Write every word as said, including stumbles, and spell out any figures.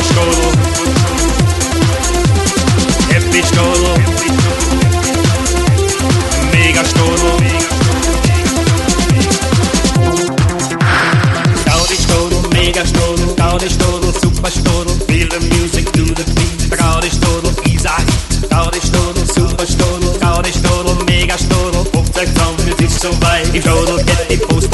Stodel, Happy Stodel, Mega Stodel, Gaudi Stodel, Mega Stodel, Gaudi Stodel, Super Stodel, feel the music to the beat, Gaudi Stodel, Isa Hit, Gaudi Stodel, Super Stodel, Gaudi Stodel, Mega Stodel, fünfzig Gramm, es ist so weit, die Stodel, get die Post